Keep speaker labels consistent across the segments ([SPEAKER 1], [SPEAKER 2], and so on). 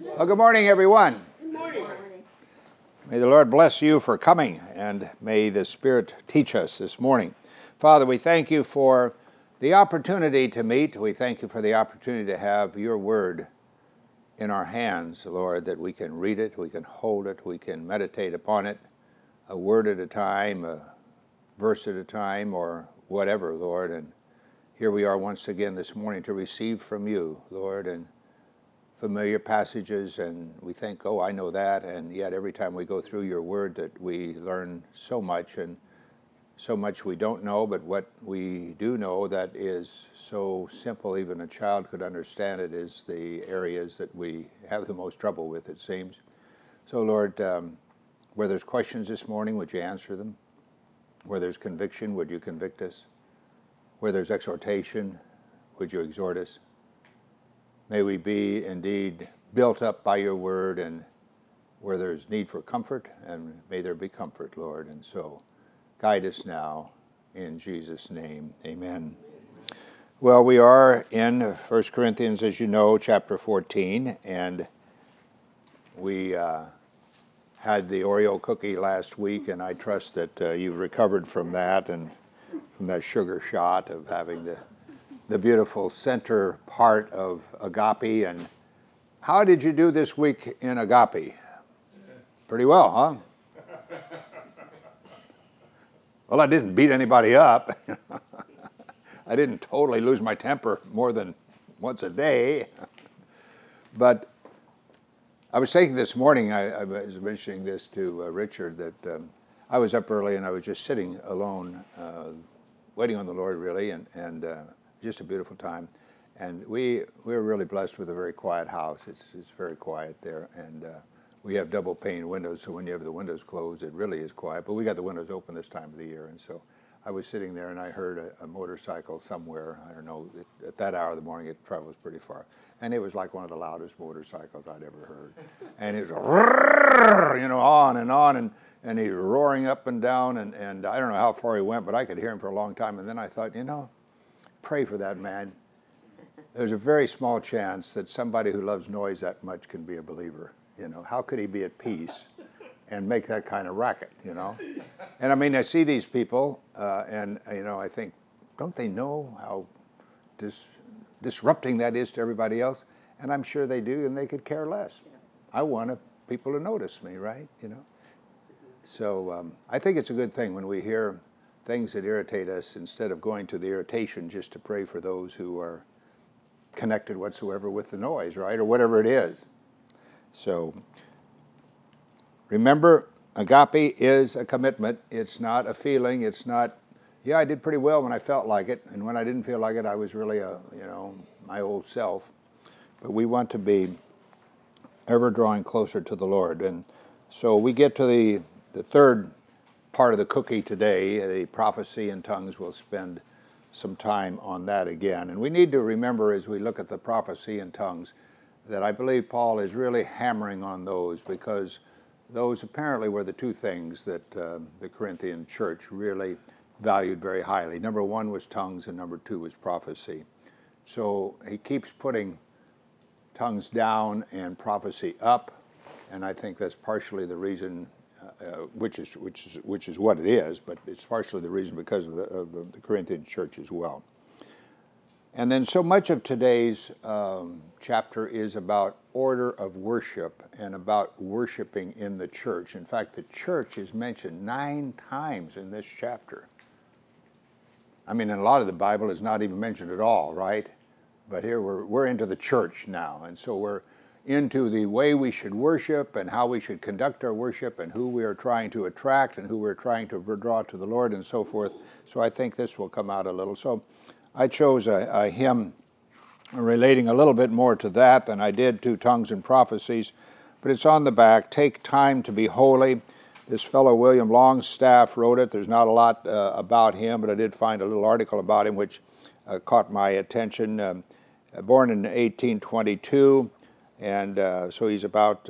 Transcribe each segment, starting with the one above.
[SPEAKER 1] Well, good morning, everyone.
[SPEAKER 2] Good morning.
[SPEAKER 1] May the Lord bless you for coming, and may the Spirit teach us this morning. Father, we thank you for the opportunity to meet. We thank you for the opportunity to have your word in our hands, Lord, that we can read it, we can hold it, we can meditate upon it, a word at a time, a verse at a time, or whatever, Lord. And here we are once again this morning to receive from you, Lord, and familiar passages, and we think, oh, I know that, and yet every time we go through your word that we learn so much, and so much we don't know, but what we do know that is so simple even a child could understand it is the areas that we have the most trouble with, it seems. So Lord, where there's questions this morning, would you answer them? Where there's conviction, would you convict us? Where there's exhortation, would you exhort us? May we be indeed built up by your word, and where there's need for comfort, and may there be comfort, Lord. And so guide us now in Jesus' name. Amen. Well, we are in 1 Corinthians, as you know, chapter 14, and we had the Oreo cookie last week, and I trust that you've recovered from that and from that sugar shot of having the beautiful center part of agape. And how did you do this week in agape? Pretty well, huh? Well, I didn't beat anybody up. I didn't totally lose my temper more than once a day. But I was thinking this morning, I was mentioning this to Richard, that I was up early and I was just sitting alone, waiting on the Lord, really, and just a beautiful time. And we're really blessed with a very quiet house. It's very quiet there, and we have double pane windows, so when you have the windows closed, it really is quiet. But we got the windows open this time of the year, and so I was sitting there and I heard a motorcycle somewhere. I don't know, at that hour of the morning it travels pretty far. And it was like one of the loudest motorcycles I'd ever heard. And it was, on and on, and he roaring up and down, and I don't know how far he went, but I could hear him for a long time. And then I thought, pray for that man. There's a very small chance that somebody who loves noise that much can be a believer. How could he be at peace and make that kind of racket, And I mean, I see these people, and, I think, don't they know how disrupting that is to everybody else? And I'm sure they do, and they could care less. I want people to notice me, right? So I think it's a good thing when we hear things that irritate us, instead of going to the irritation, just to pray for those who are connected whatsoever with the noise, right? Or whatever it is. So remember, agape is a commitment. It's not a feeling. It's not, I did pretty well when I felt like it, and when I didn't feel like it, I was really my old self. But we want to be ever drawing closer to the Lord. And so we get to the third part of the cookie today, the prophecy in tongues. We'll spend some time on that again. And we need to remember, as we look at the prophecy in tongues, that I believe Paul is really hammering on those, because those apparently were the two things that the Corinthian church really valued very highly. Number one was tongues, and number two was prophecy. So he keeps putting tongues down and prophecy up, and I think that's partially the reason, which is what it is, but it's partially the reason because of the Corinthian church as well. And then so much of today's chapter is about order of worship and about worshiping in the church. In fact, the church is mentioned 9 times in this chapter. I mean, in a lot of the Bible is not even mentioned at all, right? But here we're into the church now, and so we're into the way we should worship and how we should conduct our worship and who we are trying to attract and who we're trying to draw to the Lord and so forth. So I think this will come out a little. So I chose a hymn relating a little bit more to that than I did to tongues and prophecies, but it's on the back. Take time to be holy. This fellow William Longstaff wrote it. There's not a lot about him, but I did find a little article about him which caught my attention. Born in 1822, and so he's about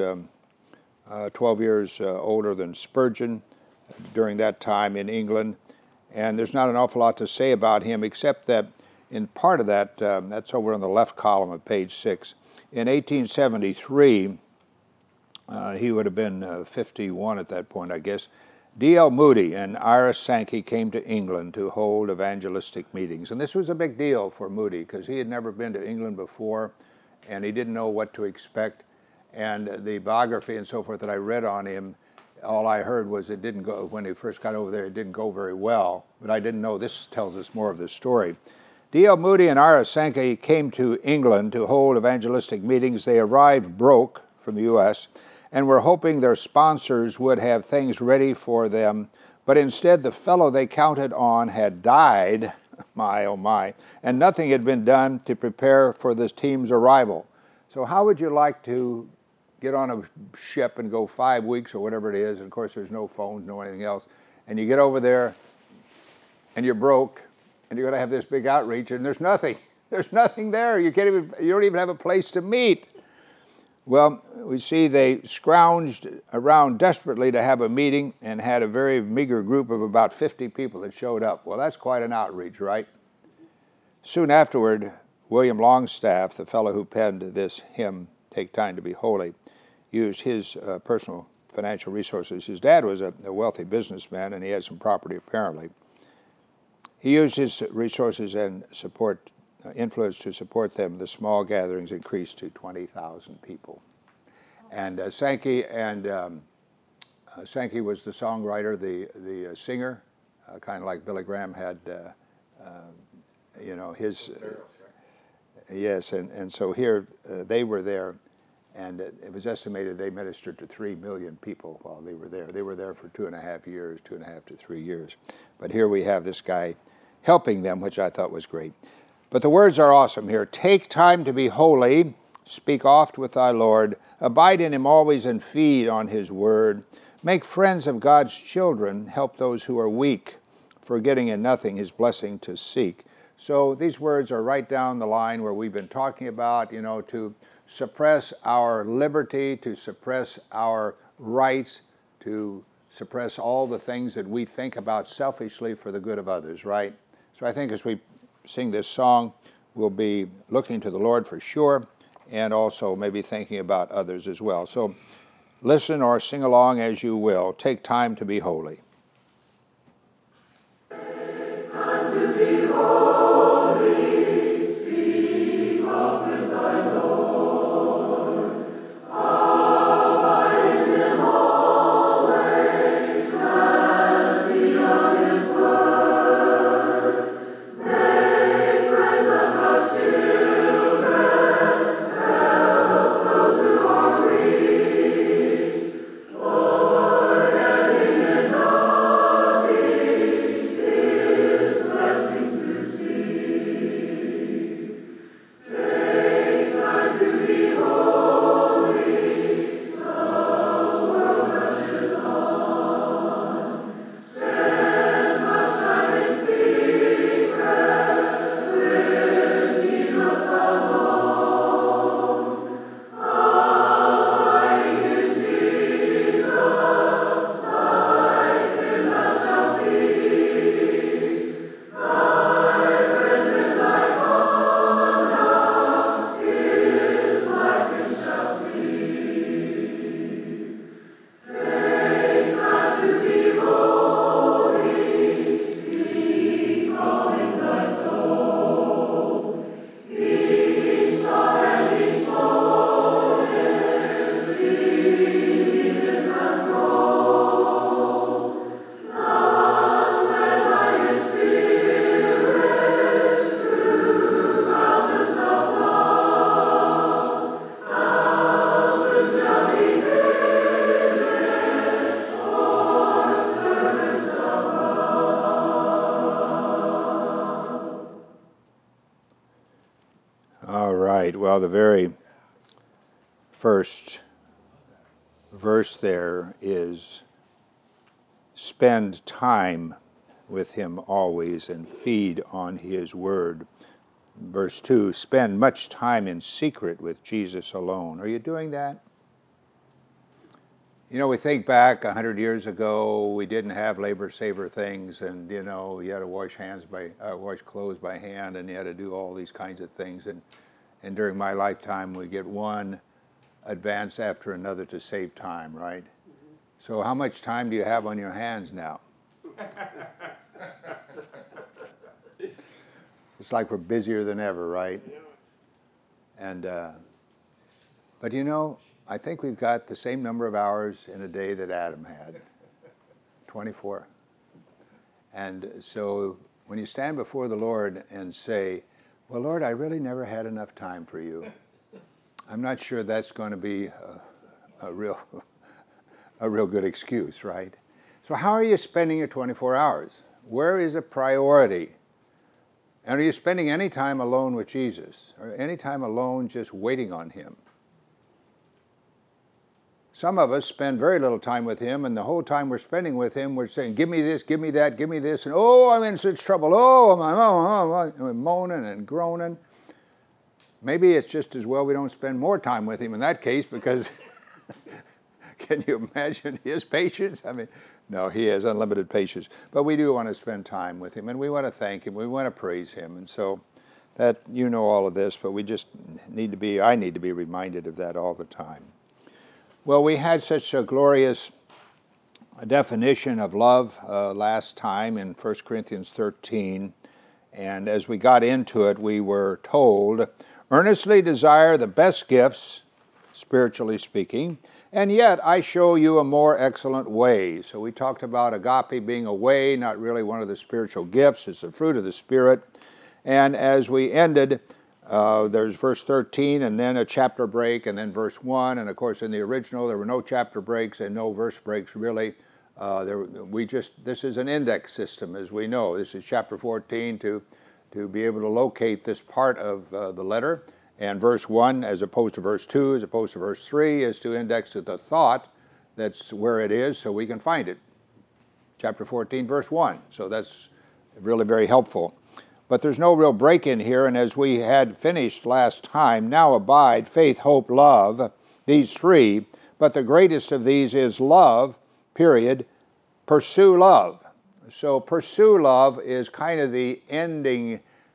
[SPEAKER 1] 12 years older than Spurgeon during that time in England. And there's not an awful lot to say about him, except that in part of that, that's over on the left column of page 6, In 1873, he would have been 51 at that point, I guess. D.L. Moody and Ira Sankey came to England to hold evangelistic meetings. And this was a big deal for Moody because he had never been to England before and he didn't know what to expect. And the biography and so forth that I read on him, all I heard was it didn't go, when he first got over there, it didn't go very well. But I didn't know this tells us more of the story. D.L. Moody and Ira Sankey came to England to hold evangelistic meetings. They arrived broke from the U.S., and were hoping their sponsors would have things ready for them, but instead the fellow they counted on had died, my oh my, and nothing had been done to prepare for this team's arrival. So how would you like to get on a ship and go 5 weeks or whatever it is, and of course there's no phones, no anything else, and you get over there and you're broke, and you're going to have this big outreach, and there's nothing there. You don't even have a place to meet. Well, we see they scrounged around desperately to have a meeting and had a very meager group of about 50 people that showed up. Well, that's quite an outreach, right? Soon afterward, William Longstaff, the fellow who penned this hymn, Take Time to Be Holy, used his personal financial resources. His dad was a wealthy businessman, and he had some property apparently. He used his resources and influence to support them. The small gatherings increased to 20,000 people. And Sankey was the songwriter, the singer, kind of like Billy Graham had, his. Yes, and so here they were there, and it was estimated they ministered to 3 million people while they were there. They were there for 2.5 to 3 years. But here we have this guy helping them, which I thought was great. But the words are awesome here. Take time to be holy, speak oft with thy Lord, abide in him always and feed on his word. Make friends of God's children, help those who are weak, forgetting in nothing his blessing to seek. So these words are right down the line where we've been talking about, to suppress our liberty, to suppress our rights, to suppress all the things that we think about selfishly for the good of others, right? So I think as we sing this song, we'll be looking to the Lord for sure, and also maybe thinking about others as well. So listen or sing along as you will. Take time to be holy.
[SPEAKER 2] Take time to be holy, speak often thy Lord. Abide in him always, and feed on his word. Make friends of God's children, help those who are weak, forgetting in nothing his blessings to seek. Take time to be holy, the world rushes on. Spend much time in secret with Jesus alone. Abiding in Jesus, like him thou shalt be. Thy friends in thy conduct his likeness shall see. Take time to be holy, becoming thy soul. Each thought and each motive beneath his control. Thus led by his Spirit through mountains of love, thou soon shalt be fitted for servants above.
[SPEAKER 1] All right. Well, the very first verse there is spend time with him always and feed on his word. Verse 2, spend much time in secret with Jesus alone. Are you doing that? We think back 100 years ago, we didn't have labor-saver things, and, you had to wash clothes by hand, and you had to do all these kinds of things. And during my lifetime, we get one advance after another to save time, right? So how much time do you have on your hands now? It's like we're busier than ever, right? And but you know, I think we've got the same number of hours in a day that Adam had, 24. And so when you stand before the Lord and say, well, Lord, I really never had enough time for you, I'm not sure that's going to be a real good excuse, right? So how are you spending your 24 hours? Where is a priority? And are you spending any time alone with Jesus, or any time alone just waiting on Him? Some of us spend very little time with Him, and the whole time we're spending with Him, we're saying, give me this, give me that, give me this, and oh, I'm in such trouble, I'm moaning and groaning. Maybe it's just as well we don't spend more time with Him in that case, because can you imagine His patience? I mean, no, He has unlimited patience. But we do want to spend time with Him, and we want to thank Him, we want to praise Him, and so that, you know all of this, but we just I need to be reminded of that all the time. Well, we had such a glorious definition of love last time in 1 Corinthians 13, and as we got into it, we were told, earnestly desire the best gifts, spiritually speaking, and yet I show you a more excellent way. So we talked about agape being a way, not really one of the spiritual gifts. It's the fruit of the Spirit. And as we ended, there's verse 13 and then a chapter break and then verse 1. And of course in the original there were no chapter breaks and no verse breaks really. This is an index system, as we know. This is chapter 14 to be able to locate this part of the letter. And verse 1 as opposed to verse 2, as opposed to verse 3, is to index the thought that's where it is so we can find it. Chapter 14, verse 1. So that's really very helpful. But there's no real break in here, and as we had finished last time, now abide faith, hope, love, these three, but the greatest of these is love, period. Pursue love. So pursue love is kind of the ending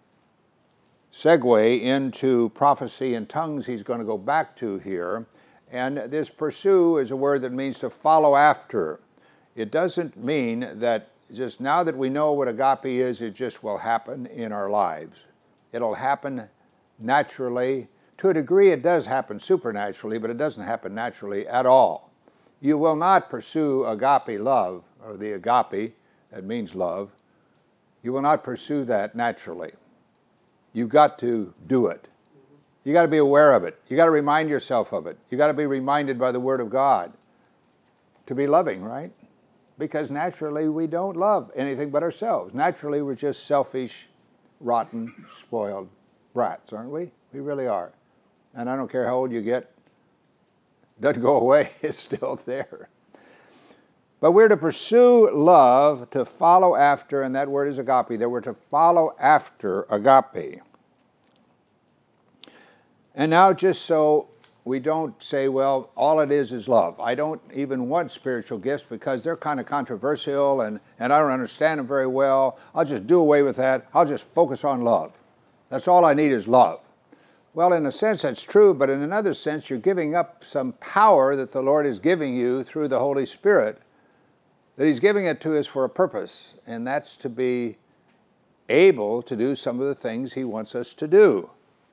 [SPEAKER 1] segue into prophecy and tongues he's going to go back to here. And this pursue is a word that means to follow after. It doesn't mean that just now that we know what agape is, it just will happen in our lives. It'll happen naturally. To a degree it does happen supernaturally, but it doesn't happen naturally at all. You will not pursue agape love, or the agape, that means love. You will not pursue that naturally. You've got to do it. You've got to be aware of it. You've got to remind yourself of it. You've got to be reminded by the Word of God to be loving, right? Because naturally we don't love anything but ourselves. Naturally we're just selfish, rotten, spoiled brats, aren't we? We really are. And I don't care how old you get, it doesn't go away, it's still there. But we're to pursue love, to follow after, and that word is agape, that we're to follow after agape. And now just so we don't say, well, all it is love. I don't even want spiritual gifts because they're kind of controversial and I don't understand them very well. I'll just do away with that. I'll just focus on love. That's all I need is love. Well, in a sense, that's true, but in another sense, you're giving up some power that the Lord is giving you through the Holy Spirit, that He's giving it to us for a purpose, and that's to be able to do some of the things He wants us to do.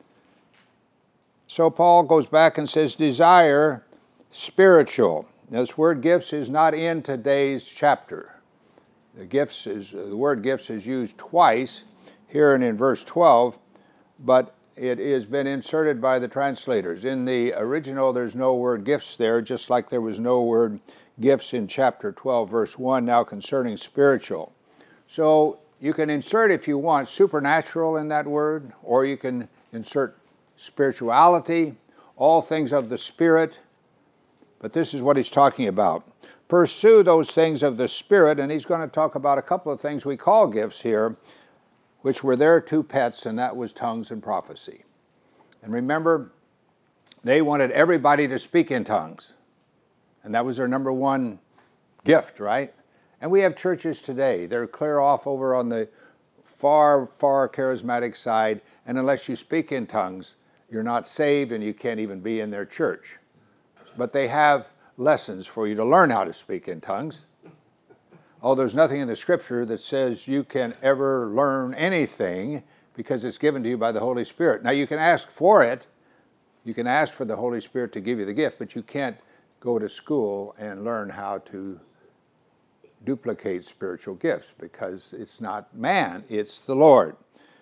[SPEAKER 1] So Paul goes back and says, desire spiritual. Now, this word gifts is not in today's chapter. The word gifts is used twice here and in verse 12, but it has been inserted by the translators. In the original, there's no word gifts there, just like there was no word gifts in chapter 12, verse 1, now concerning spiritual. So you can insert, if you want, supernatural in that word, or you can insert spirituality, all things of the Spirit. But this is what he's talking about. Pursue those things of the Spirit, and he's going to talk about a couple of things we call gifts here, which were their two pets, and that was tongues and prophecy. And remember, they wanted everybody to speak in tongues. And that was their number one gift, right? And we have churches today. They're clear off over on the far, far charismatic side, and unless you speak in tongues, you're not saved and you can't even be in their church. But they have lessons for you to learn how to speak in tongues. Oh, there's nothing in the Scripture that says you can ever learn anything because it's given to you by the Holy Spirit. Now, you can ask for it. You can ask for the Holy Spirit to give you the gift, but you can't go to school and learn how to duplicate spiritual gifts because it's not man, it's the Lord.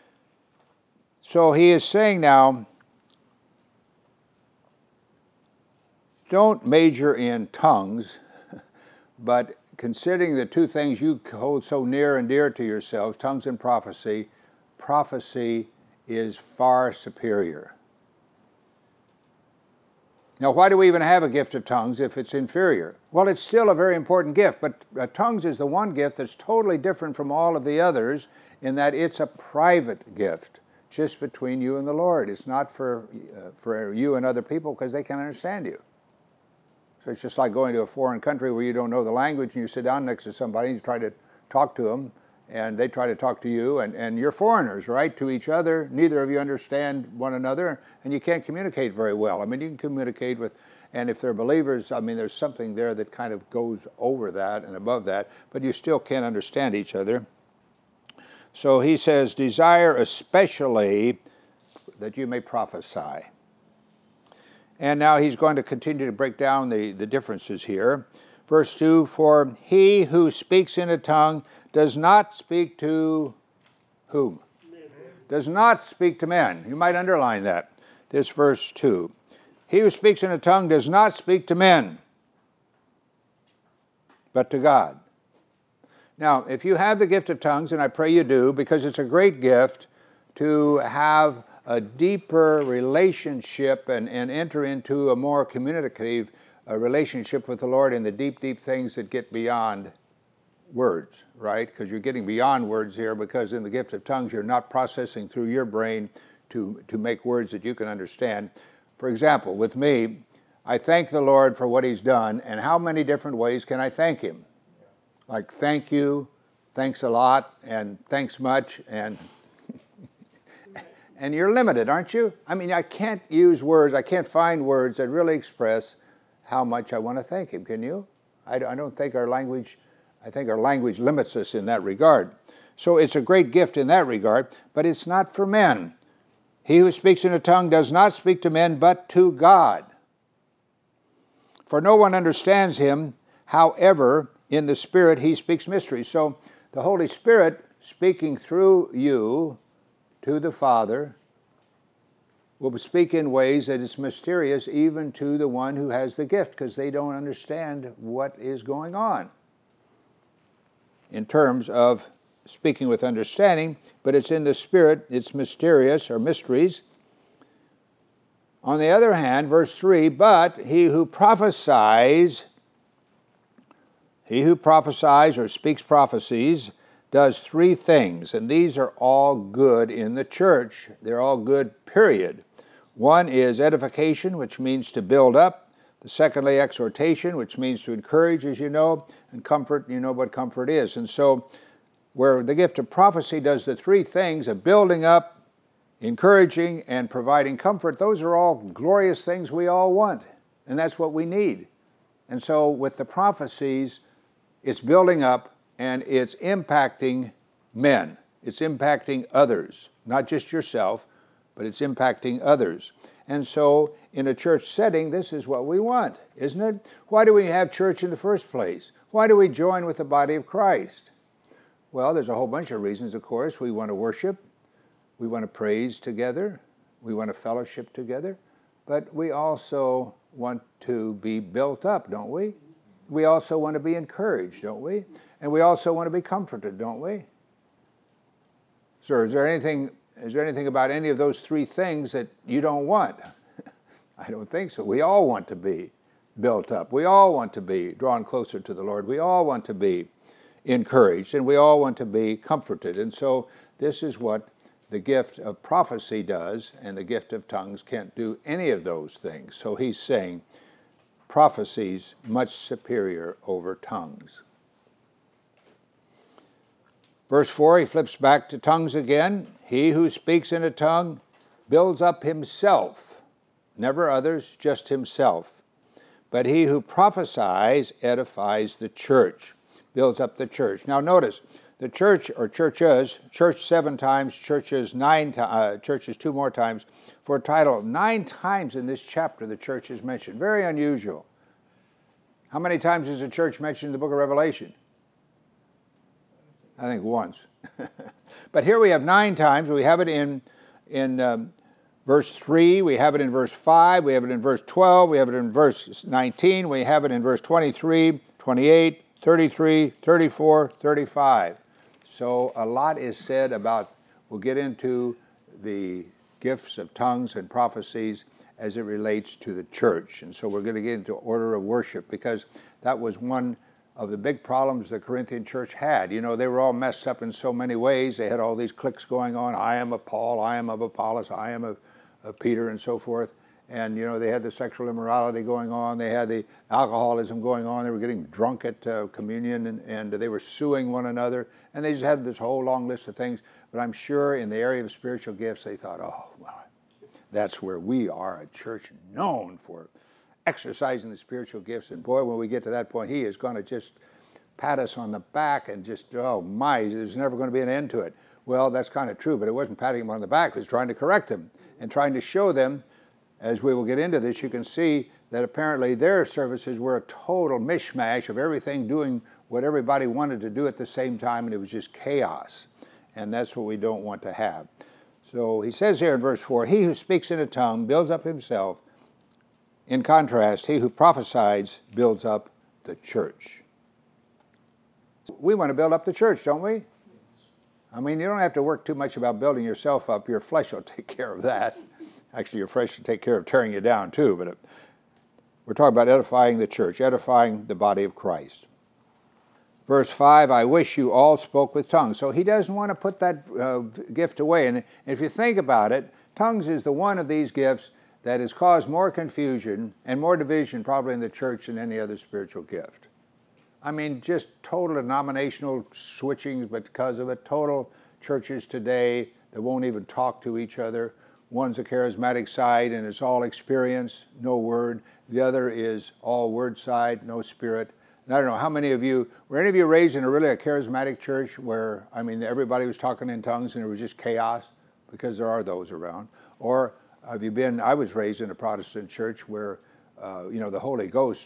[SPEAKER 1] So he is saying now, don't major in tongues, but considering the two things you hold so near and dear to yourselves, tongues and prophecy, prophecy is far superior. Now, why do we even have a gift of tongues if it's inferior? Well, it's still a very important gift, but tongues is the one gift that's totally different from all of the others in that it's a private gift, just between you and the Lord. It's not for you and other people because they can't understand you. So it's just like going to a foreign country where you don't know the language and you sit down next to somebody and you try to talk to them and they try to talk to you and you're foreigners, right, to each other. Neither of you understand one another and you can't communicate very well. I mean, you can communicate with, and if they're believers, I mean, there's something there that kind of goes over that and above that, but you still can't understand each other. So he says, desire especially that you may prophesy. And now he's going to continue to break down the differences here. Verse 2, for he who speaks in a tongue does not speak to whom? Men. Does not speak to men. You might underline that. This verse 2. He who speaks in a tongue does not speak to men, but to God. Now, if you have the gift of tongues, and I pray you do, because it's a great gift to have a deeper relationship and enter into a more communicative relationship with the Lord in the deep, deep things that get beyond words, right? Because you're getting beyond words here, because in the gift of tongues, you're not processing through your brain to make words that you can understand. For example, with me, I thank the Lord for what He's done, and how many different ways can I thank Him? Like thank you, thanks a lot, and thanks much, and and you're limited, aren't you? I mean, I can't use words, I can't find words that really express how much I want to thank Him. Can you? I don't think our language, I think our language limits us in that regard. So it's a great gift in that regard, but it's not for men. He who speaks in a tongue does not speak to men, but to God. For no one understands him, however, in the Spirit he speaks mysteries. So the Holy Spirit speaking through you to the Father will speak in ways that is mysterious even to the one who has the gift, because they don't understand what is going on in terms of speaking with understanding, but it's in the Spirit, it's mysterious or mysteries. On the other hand, verse 3, but he who prophesies or speaks prophecies does three things, and these are all good in the church. They're all good, period. One is edification, which means to build up. Secondly, exhortation, which means to encourage, as you know, and comfort, you know what comfort is. And so, where the gift of prophecy does the three things of building up, encouraging, and providing comfort, those are all glorious things we all want, and that's what we need. And so, with the prophecies, it's building up, and it's impacting men. It's impacting others, not just yourself, but it's impacting others. And so, in a church setting, this is what we want, isn't it? Why do we have church in the first place? Why do we join with the body of Christ? Well, there's a whole bunch of reasons, of course. We want to worship. We want to praise together. We want to fellowship together. But we also want to be built up, don't we? We also want to be encouraged, don't we? And we also want to be comforted, don't we? Sir, is there anything about any of those three things that you don't want? I don't think so. We all want to be built up. We all want to be drawn closer to the Lord. We all want to be encouraged, and we all want to be comforted. And so this is what the gift of prophecy does, and the gift of tongues can't do any of those things. So he's saying prophecy's much superior over tongues. Verse 4, he flips back to tongues again. He who speaks in a tongue builds up himself, never others, just himself. But he who prophesies edifies the church, builds up the church. Now notice, the church, or churches, church 7 times, churches 2 more times, for a title of 9 times in this chapter the church is mentioned. Very unusual. How many times is the church mentioned in the book of Revelation? I think once. But here we have 9 times. We have it in verse 3, we have it in verse 5, we have it in verse 12, we have it in verse 19, we have it in verse 23, 28, 33, 34, 35. So a lot is said about, we'll get into the gifts of tongues and prophecies as it relates to the church. And so we're going to get into order of worship, because that was one of the big problems the Corinthian church had. You know, they were all messed up in so many ways. They had all these cliques going on. I am of Paul, I am of Apollos, I am of Peter, and so forth. And, you know, they had the sexual immorality going on. They had the alcoholism going on. They were getting drunk at communion, and they were suing one another. And they just had this whole long list of things. But I'm sure in the area of spiritual gifts, they thought, oh, well, that's where we are, a church known for exercising the spiritual gifts. And boy, when we get to that point, he is going to just pat us on the back and just, oh my, there's never going to be an end to it. Well, that's kind of true, but it wasn't patting him on the back. It was trying to correct him and trying to show them, as we will get into this, you can see that apparently their services were a total mishmash of everything doing what everybody wanted to do at the same time, and it was just chaos. And that's what we don't want to have. So he says here in verse 4, he who speaks in a tongue builds up himself. In contrast, he who prophesies builds up the church. We want to build up the church, don't we? I mean, you don't have to work too much about building yourself up. Your flesh will take care of that. Actually, your flesh will take care of tearing you down too. But we're talking about edifying the church, edifying the body of Christ. Verse 5, I wish you all spoke with tongues. So he doesn't want to put that gift away. And if you think about it, tongues is the one of these gifts that has caused more confusion and more division probably in the church than any other spiritual gift. I mean, just total denominational switchings, but because of it, total churches today that won't even talk to each other. One's a charismatic side and it's all experience, no word. The other is all word side, no spirit. And I don't know how many of you, were any of you raised in a charismatic church where, I mean, everybody was talking in tongues and it was just chaos? Because there are those around. Or have you been, I was raised in a Protestant church where, the Holy Ghost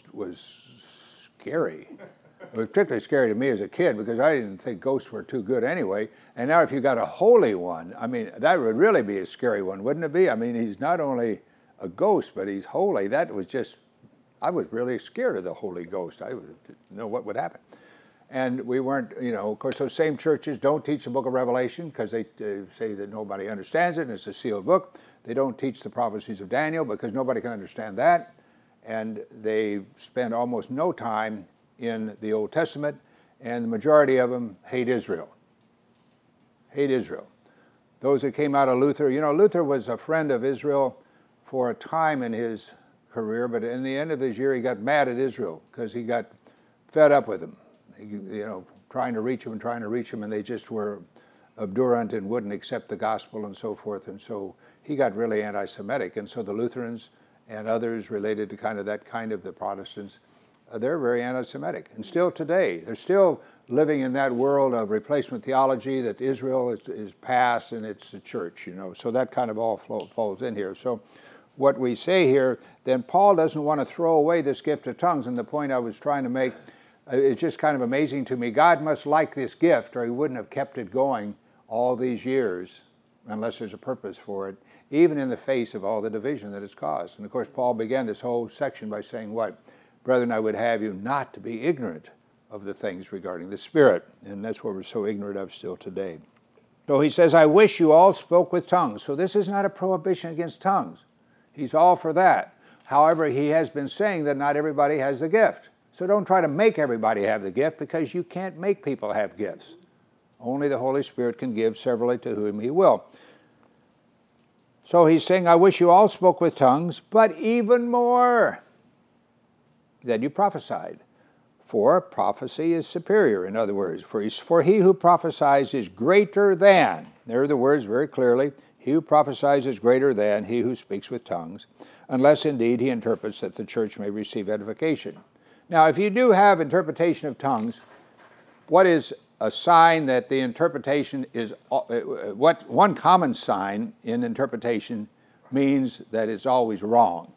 [SPEAKER 1] was scary. It was particularly scary to me as a kid because I didn't think ghosts were too good anyway. And now if you got a holy one, I mean, that would really be a scary one, wouldn't it be? I mean, he's not only a ghost, but he's holy. That was just, I was really scared of the Holy Ghost. I didn't know what would happen. And we weren't, of course, those same churches don't teach the book of Revelation because they say that nobody understands it and it's a sealed book. They don't teach the prophecies of Daniel because nobody can understand that. And they spend almost no time in the Old Testament, and the majority of them hate Israel. Hate Israel. Those that came out of Luther, Luther was a friend of Israel for a time in his career, but in the end of his year he got mad at Israel because he got fed up with them. Trying to reach them, and they just were obdurant and wouldn't accept the gospel and so forth, and so he got really anti-Semitic. And so the Lutherans and others related to the Protestants, they're very anti-Semitic. And still today, they're still living in that world of replacement theology that Israel is past and it's the church, So that kind of all falls in here. So what we say here, then Paul doesn't want to throw away this gift of tongues. And the point I was trying to make, it's just kind of amazing to me. God must like this gift or he wouldn't have kept it going all these years unless there's a purpose for it, even in the face of all the division that it's caused. And of course, Paul began this whole section by saying what? Brethren, I would have you not to be ignorant of the things regarding the Spirit. And that's what we're so ignorant of still today. So he says, I wish you all spoke with tongues. So this is not a prohibition against tongues. He's all for that. However, he has been saying that not everybody has the gift. So don't try to make everybody have the gift because you can't make people have gifts. Only the Holy Spirit can give severally to whom he will. So he's saying, I wish you all spoke with tongues, but even more that you prophesied. For prophecy is superior, in other words. For he who prophesies is greater than, there are the words very clearly, He who prophesies is greater than he who speaks with tongues, unless indeed he interprets that the church may receive edification. Now, if you do have interpretation of tongues, what is a sign that the interpretation is, what one common sign in interpretation means that it's always wrong?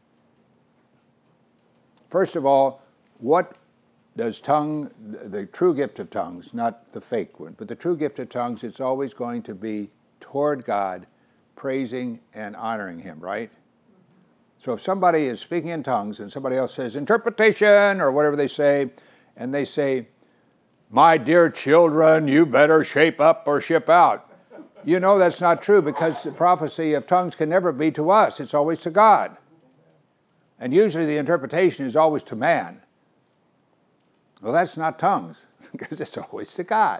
[SPEAKER 1] First of all, what does the true gift of tongues, not the fake one, but the true gift of tongues, it's always going to be toward God, praising and honoring Him, right? So if somebody is speaking in tongues and somebody else says interpretation or whatever they say, and they say, my dear children, you better shape up or ship out. You know that's not true, because the prophecy of tongues can never be to us. It's always to God. And usually the interpretation is always to man. Well, that's not tongues, because it's always to God.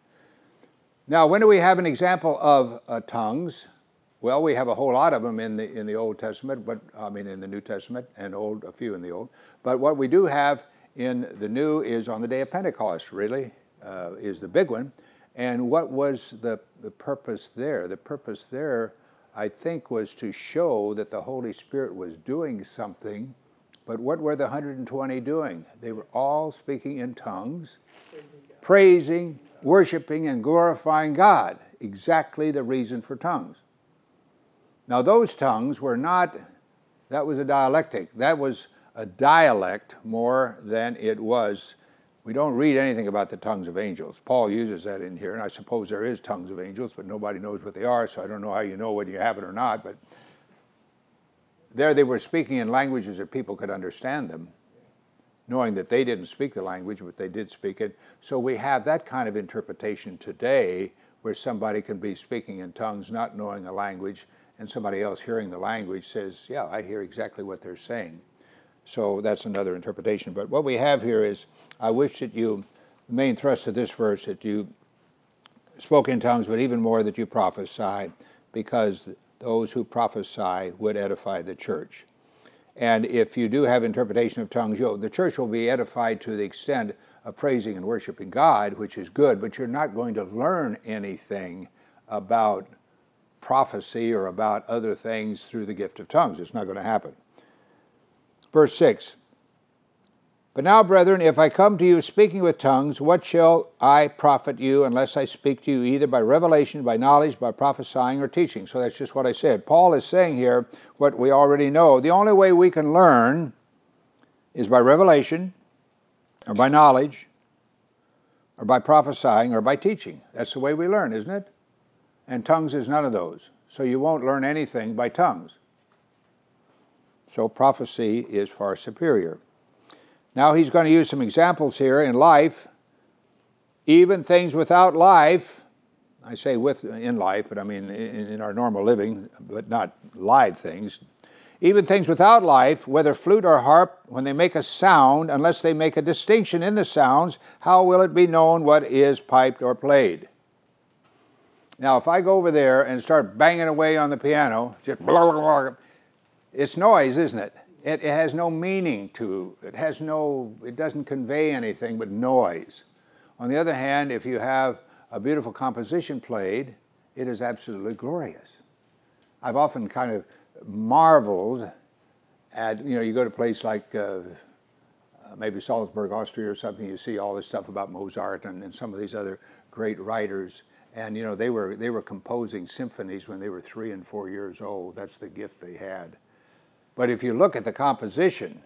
[SPEAKER 1] Now, when do we have an example of tongues? Well, we have a whole lot of them in the Old Testament, but in the New Testament, and a few in the Old. But what we do have in the New is on the day of Pentecost, really, is the big one. And what was the purpose there? The purpose there, I think, was to show that the Holy Spirit was doing something. But what were the 120 doing? They were all speaking in tongues, praising, worshiping, and glorifying God. Exactly the reason for tongues. Now, those tongues were not, that was a dialectic. That was a dialect more than it was. We don't read anything about the tongues of angels. Paul uses that in here, and I suppose there is tongues of angels, but nobody knows what they are, so I don't know how you know whether you have it or not. But there they were speaking in languages that people could understand them, knowing that they didn't speak the language, but they did speak it. So we have that kind of interpretation today, where somebody can be speaking in tongues, not knowing a language, and somebody else hearing the language says, yeah, I hear exactly what they're saying. So that's another interpretation. But what we have here is, I wish that the main thrust of this verse, that you spoke in tongues, but even more that you prophesy, because those who prophesy would edify the church. And if you do have interpretation of tongues, the church will be edified to the extent of praising and worshiping God, which is good, but you're not going to learn anything about prophecy or about other things through the gift of tongues. It's not going to happen. Verse 6, but now, brethren, if I come to you speaking with tongues, what shall I profit you unless I speak to you either by revelation, by knowledge, by prophesying, or teaching? So that's just what I said. Paul is saying here what we already know. The only way we can learn is by revelation, or by knowledge, or by prophesying, or by teaching. That's the way we learn, isn't it? And tongues is none of those. So you won't learn anything by tongues. So prophecy is far superior. Now he's going to use some examples here in life. Even things without life, I say in life, but I mean in our normal living, but not live things. Even things without life, whether flute or harp, when they make a sound, unless they make a distinction in the sounds, how will it be known what is piped or played? Now, if I go over there and start banging away on the piano, just blah, blah, blah, it's noise, isn't it? It has no meaning to it. It doesn't convey anything but noise. On the other hand, if you have a beautiful composition played, it is absolutely glorious. I've often kind of marveled at, you go to a place like maybe Salzburg, Austria or something, you see all this stuff about Mozart and some of these other great writers. And, they were composing symphonies when they were 3 and 4 years old. That's the gift they had. But if you look at the composition,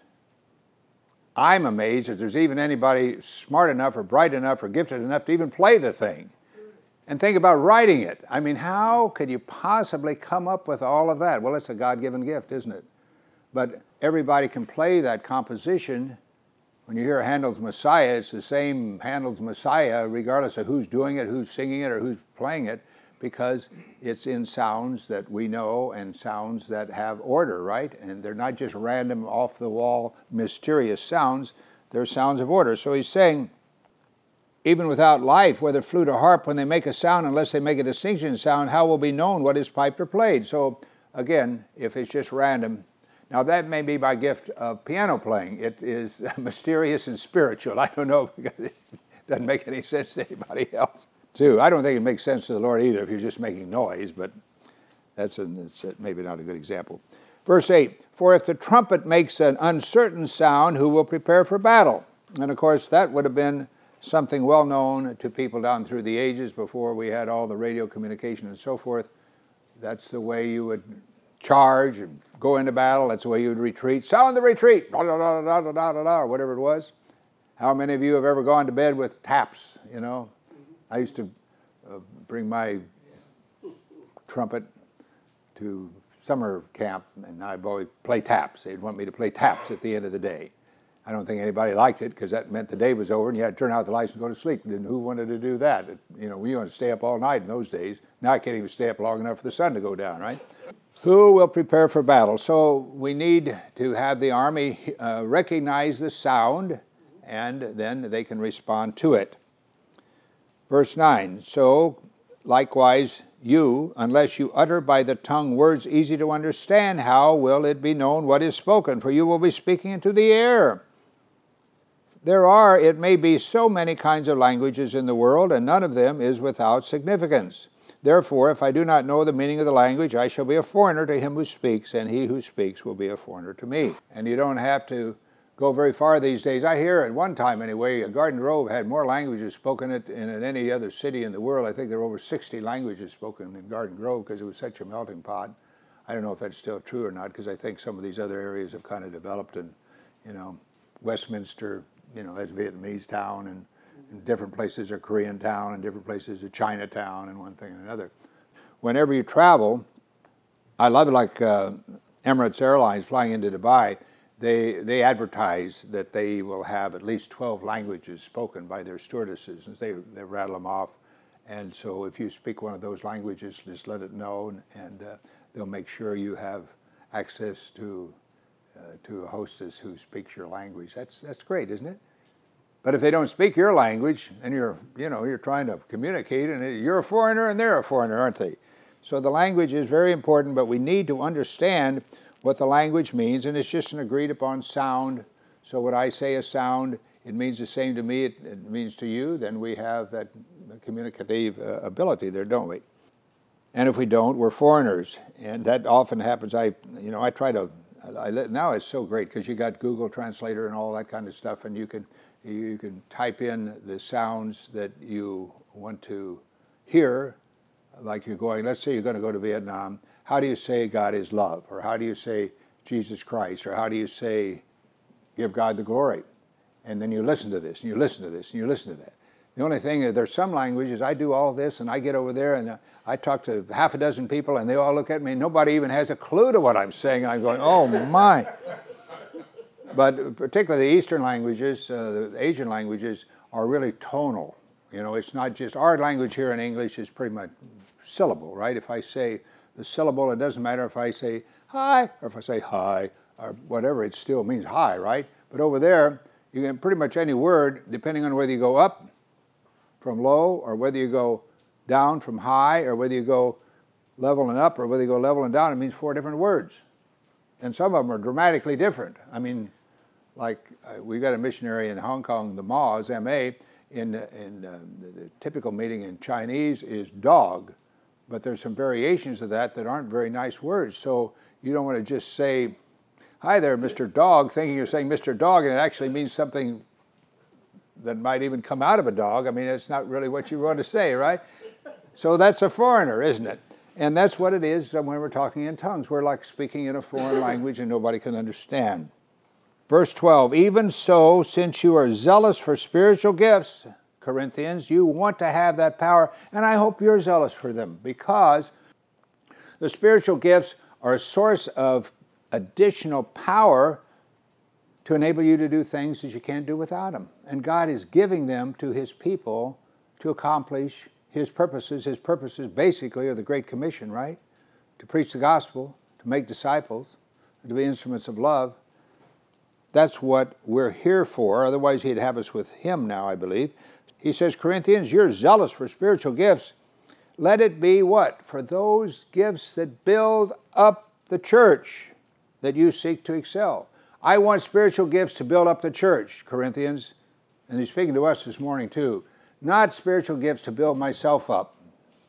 [SPEAKER 1] I'm amazed that there's even anybody smart enough or bright enough or gifted enough to even play the thing. And think about writing it. I mean, how could you possibly come up with all of that? Well, it's a God-given gift, isn't it? But everybody can play that composition. When you hear Handel's Messiah, it's the same Handel's Messiah, regardless of who's doing it, who's singing it, or who's playing it, because it's in sounds that we know and sounds that have order, right? And they're not just random, off-the-wall, mysterious sounds. They're sounds of order. So he's saying, even without life, whether flute or harp, when they make a sound, unless they make a distinction in sound, how will be known what is piped or played? So, again, if it's just random, now that may be by gift of piano playing. It is mysterious and spiritual. I don't know, because it doesn't make any sense to anybody else, too. I don't think it makes sense to the Lord either if you're just making noise, but That's maybe not a good example. Verse 8, for if the trumpet makes an uncertain sound, who will prepare for battle? And of course, that would have been something well known to people down through the ages before we had all the radio communication and so forth. That's the way you would charge and go into battle. That's the way you would retreat. Sound the retreat, da, da, da, da, da, da, da, da, or whatever it was. How many of you have ever gone to bed with taps, you know? I used to bring my trumpet to summer camp, and I'd always play taps. They'd want me to play taps at the end of the day. I don't think anybody liked it because that meant the day was over and you had to turn out the lights and go to sleep. And who wanted to do that? You know, we wanted to stay up all night in those days. Now I can't even stay up long enough for the sun to go down, right? Who will prepare for battle? So we need to have the army recognize the sound, and then they can respond to it. Verse 9, so likewise you, unless you utter by the tongue words easy to understand, how will it be known what is spoken? For you will be speaking into the air. There are, it may be, so many kinds of languages in the world, and none of them is without significance. Therefore, if I do not know the meaning of the language, I shall be a foreigner to him who speaks, and he who speaks will be a foreigner to me. And you don't have to go very far these days. I hear at one time anyway, Garden Grove had more languages spoken in any other city in the world. I think there were over 60 languages spoken in Garden Grove because it was such a melting pot. I don't know if that's still true or not, because I think some of these other areas have kind of developed, and, you know, Westminster, you know, that's Vietnamese town, and different places are Korean town, and different places are Chinatown, and one thing and another. Whenever you travel, I love it, like Emirates Airlines flying into Dubai, they advertise that they will have at least 12 languages spoken by their stewardesses, and they rattle them off. And so if you speak one of those languages, just let it know, and they'll make sure you have access to a hostess who speaks your language. That's great, isn't it? But if they don't speak your language, and you're trying to communicate, and you're a foreigner and they're a foreigner, aren't they? So the language is very important, but we need to understand what the language means, and it's just an agreed upon sound. So when I say a sound, it means the same to me, it means to you, then we have that communicative ability there, don't we? And if we don't, we're foreigners, and that often happens. Now it's so great because you got Google Translator and all that kind of stuff, and you can type in the sounds that you want to hear, like let's say you're going to go to Vietnam. How do you say God is love? Or how do you say Jesus Christ? Or how do you say give God the glory? And then you listen to this, and you listen to this, and you listen to that. The only thing is there's some languages, I do all this, and I get over there, and I talk to half a dozen people, and they all look at me, and nobody even has a clue to what I'm saying. I'm going, oh my. But particularly the Eastern languages, the Asian languages, are really tonal. You know, it's not just, our language here in English is pretty much syllable, right? If I say the syllable, it doesn't matter if I say hi, or if I say hi, or whatever, it still means hi, right? But over there, you can pretty much any word, depending on whether you go up from low, or whether you go down from high, or whether you go level and up, or whether you go level and down, it means 4 different words. And some of them are dramatically different. I mean, like we got a missionary in Hong Kong, the Ma's, M.A., the typical meaning in Chinese is dog, but there's some variations of that aren't very nice words. So you don't want to just say, hi there, Mr. Dog, thinking you're saying Mr. Dog, and it actually means something that might even come out of a dog. I mean, it's not really what you want to say, right? So that's a foreigner, isn't it? And that's what it is when we're talking in tongues. We're like speaking in a foreign language and nobody can understand. Verse 12, even so, since you are zealous for spiritual gifts, Corinthians, you want to have that power, and I hope you're zealous for them, because the spiritual gifts are a source of additional power to enable you to do things that you can't do without them. And God is giving them to His people to accomplish His purposes. His purposes basically are the Great Commission, right? To preach the gospel, to make disciples, to be instruments of love. That's what we're here for. Otherwise, He'd have us with Him now, I believe. He says, Corinthians, you're zealous for spiritual gifts. Let it be what? For those gifts that build up the church that you seek to excel. I want spiritual gifts to build up the church, Corinthians. And He's speaking to us this morning too. Not spiritual gifts to build myself up.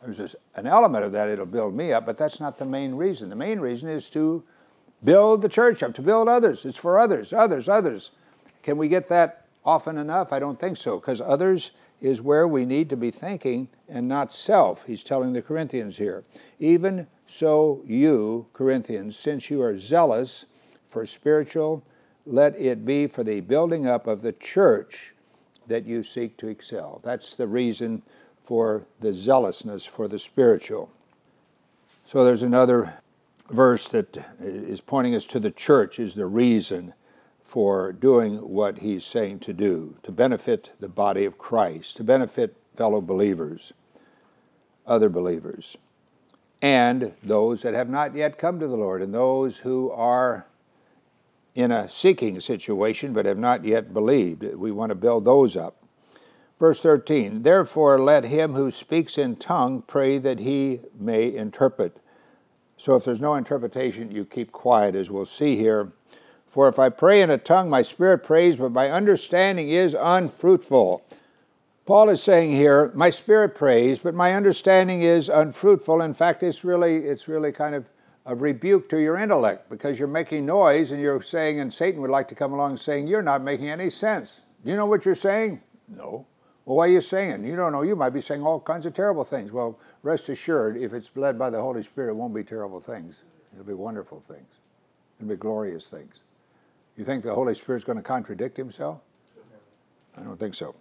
[SPEAKER 1] There's an element of that, it'll build me up, but that's not the main reason. The main reason is to build the church up, to build others. It's for others, others, others. Can we get that often enough? I don't think so, because others is where we need to be thinking and not self. He's telling the Corinthians here. Even so you, Corinthians, since you are zealous for spiritual, let it be for the building up of the church that you seek to excel. That's the reason for the zealousness for the spiritual. So there's another verse that is pointing us to the church is the reason for doing what he's saying to do, to benefit the body of Christ, to benefit fellow believers, other believers, and those that have not yet come to the Lord, and those who are in a seeking situation but have not yet believed. We want to build those up. Verse 13, therefore let him who speaks in tongue pray that he may interpret. So if there's no interpretation, you keep quiet, as we'll see here. For if I pray in a tongue, my spirit prays, but my understanding is unfruitful. Paul is saying here, my spirit prays, but my understanding is unfruitful. In fact, it's really kind of a rebuke to your intellect, because you're making noise and you're saying, and Satan would like to come along saying, you're not making any sense. Do you know what you're saying? No. Well, why are you saying it? You don't know. You might be saying all kinds of terrible things. Well, rest assured, if it's led by the Holy Spirit, it won't be terrible things. It'll be wonderful things. It'll be glorious things. You think the Holy Spirit's going to contradict himself? I don't think so.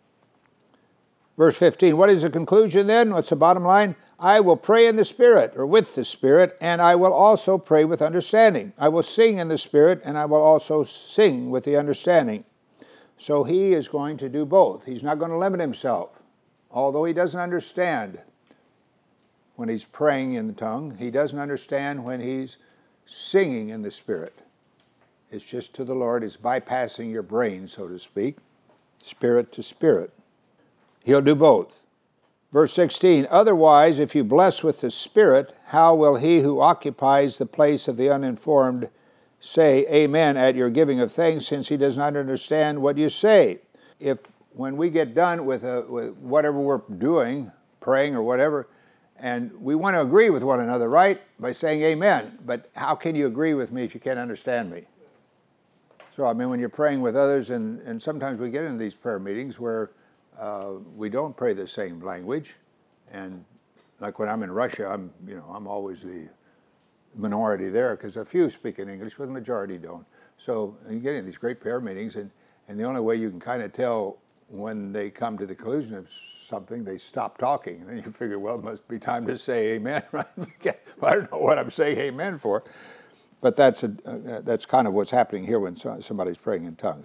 [SPEAKER 1] Verse 15, what is the conclusion then? What's the bottom line? I will pray in the Spirit, or with the Spirit, and I will also pray with understanding. I will sing in the Spirit, and I will also sing with the understanding. So he is going to do both. He's not going to limit himself. Although he doesn't understand when he's praying in the tongue, he doesn't understand when he's singing in the Spirit. It's just to the Lord. It's bypassing your brain, so to speak, spirit to spirit. He'll do both. Verse 16, otherwise, if you bless with the Spirit, how will he who occupies the place of the uninformed say amen at your giving of thanks, since he does not understand what you say? If when we get done with whatever we're doing, praying or whatever, and we want to agree with one another, right? By saying amen. But how can you agree with me if you can't understand me? So, I mean, when you're praying with others, and sometimes we get into these prayer meetings where we don't pray the same language, and like when I'm in Russia, I'm always the minority there, because a few speak in English, but the majority don't. So you get in these great prayer meetings, and the only way you can kind of tell when they come to the conclusion of something, they stop talking, and then you figure, well, it must be time to say amen, right? I don't know what I'm saying amen for, but that's kind of what's happening here when somebody's praying in tongues.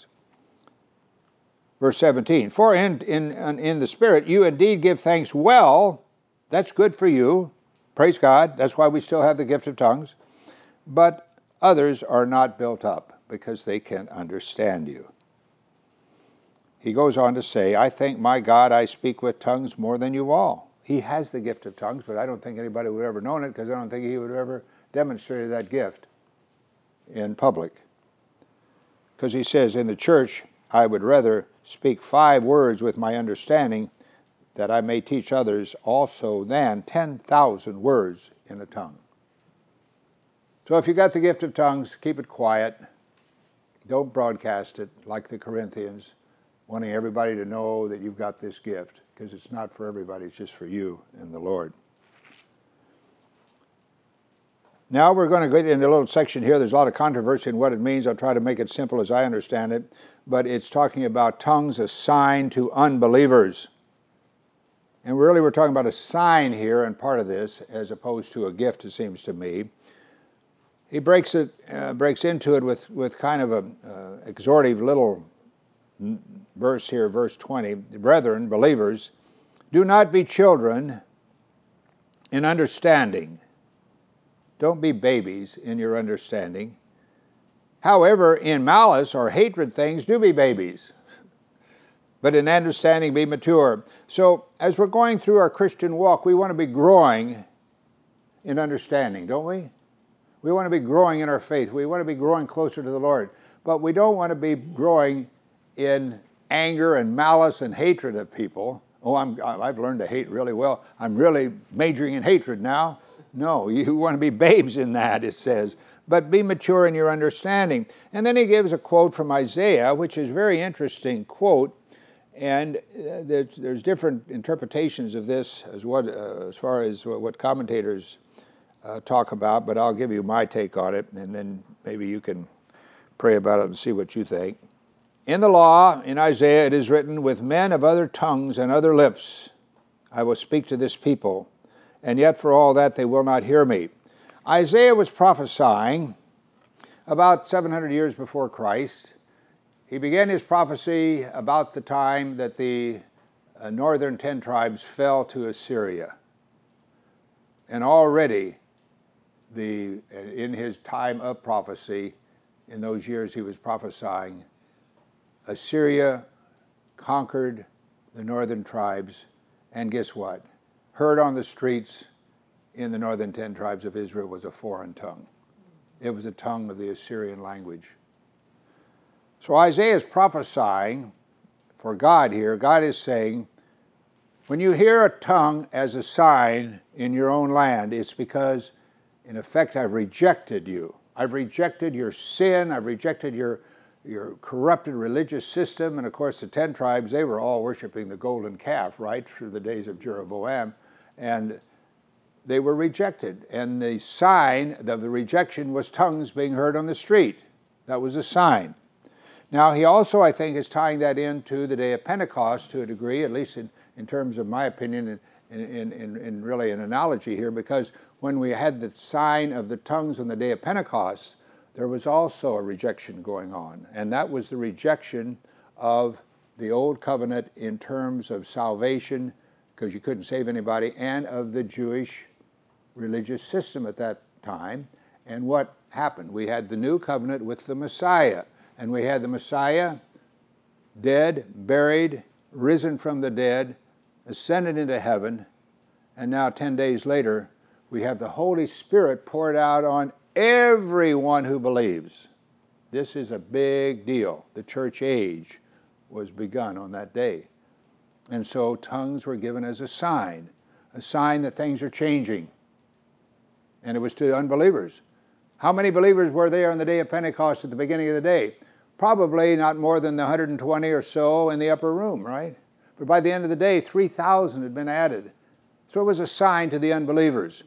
[SPEAKER 1] Verse 17, for in the Spirit you indeed give thanks well. That's good for you. Praise God. That's why we still have the gift of tongues. But others are not built up because they can't understand you. He goes on to say, I thank my God I speak with tongues more than you all. He has the gift of tongues, but I don't think anybody would have ever known it, because I don't think he would have ever demonstrated that gift in public. Because he says, in the church, I would rather speak 5 words with my understanding, that I may teach others also, than 10,000 words in a tongue. So if you got the gift of tongues, keep it quiet. Don't broadcast it like the Corinthians, wanting everybody to know that you've got this gift, because it's not for everybody, it's just for you and the Lord. Now we're going to get into a little section here. There's a lot of controversy in what it means. I'll try to make it simple as I understand it. But it's talking about tongues assigned to unbelievers. And really we're talking about a sign here and part of this, as opposed to a gift, it seems to me. He breaks into it with kind of a exhortive little verse here, verse 20. Brethren, believers, do not be children in understanding. Don't be babies in your understanding. However, in malice or hatred things, do be babies. But in understanding, be mature. So, as we're going through our Christian walk, we want to be growing in understanding, don't we? We want to be growing in our faith. We want to be growing closer to the Lord. But we don't want to be growing in anger and malice and hatred of people. Oh, I've learned to hate really well. I'm really majoring in hatred now. No, you want to be babes in that, it says. But be mature in your understanding. And then he gives a quote from Isaiah, which is a very interesting quote. And there's different interpretations of this as far as what commentators talk about, but I'll give you my take on it, and then maybe you can pray about it and see what you think. In the law, in Isaiah, it is written, with men of other tongues and other lips I will speak to this people, and yet for all that they will not hear me. Isaiah was prophesying about 700 years before Christ. He began his prophecy about the time that the northern 10 tribes fell to Assyria. And already, in his time of prophecy, in those years he was prophesying, Assyria conquered the northern tribes, and guess what? Heard on the streets in the northern 10 tribes of Israel was a foreign tongue. It was a tongue of the Assyrian language. So Isaiah is prophesying for God here. God is saying, when you hear a tongue as a sign in your own land, it's because, in effect, I've rejected you. I've rejected your sin. I've rejected your corrupted religious system. And of course, the 10 tribes, they were all worshiping the golden calf, right, through the days of Jeroboam. And they were rejected. And the sign of the rejection was tongues being heard on the street. That was a sign. Now, he also, I think, is tying that into the day of Pentecost to a degree, at least in terms of my opinion, in really an analogy here, because when we had the sign of the tongues on the day of Pentecost, there was also a rejection going on. And that was the rejection of the old covenant in terms of salvation, because you couldn't save anybody, and of the Jewish religious system at that time. And what happened? We had the new covenant with the Messiah. And we had the Messiah dead, buried, risen from the dead, ascended into heaven, and now 10 days later, we have the Holy Spirit poured out on everyone who believes. This is a big deal. The church age was begun on that day. And so tongues were given as a sign that things are changing. And it was to unbelievers. How many believers were there on the day of Pentecost at the beginning of the day? Probably not more than the 120 or so in the upper room, right? But by the end of the day, 3,000 had been added. So it was a sign to the unbelievers.